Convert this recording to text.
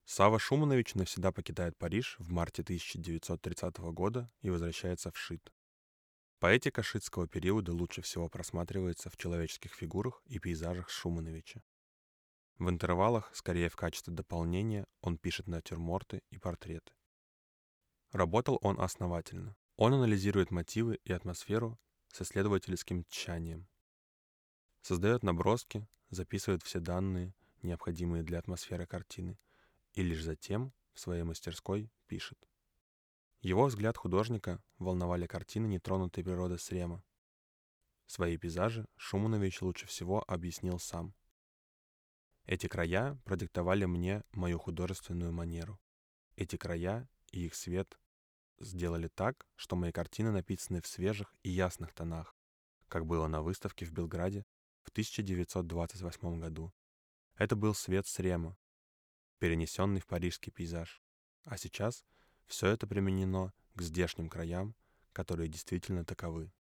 Сава Шуманович навсегда покидает Париж в марте 1930 года и возвращается в Шит. Поэтика шитского периода лучше всего просматривается в человеческих фигурах и пейзажах Шумановича. В интервалах, скорее в качестве дополнения, он пишет натюрморты и портреты. Работал он основательно. Он анализирует мотивы и атмосферу с исследовательским тщанием. Создает наброски, записывает все данные, необходимые для атмосферы картины, и лишь затем в своей мастерской пишет. Его взгляд художника волновали картины нетронутой природы Срема. Свои пейзажи Шуманович лучше всего объяснил сам. Эти края продиктовали мне мою художественную манеру. Эти края и их свет сделали так, что мои картины написаны в свежих и ясных тонах, как было на выставке в Белграде в 1928 году. Это был свет Срема, перенесенный в парижский пейзаж. А сейчас все это применено к здешним краям, которые действительно таковы.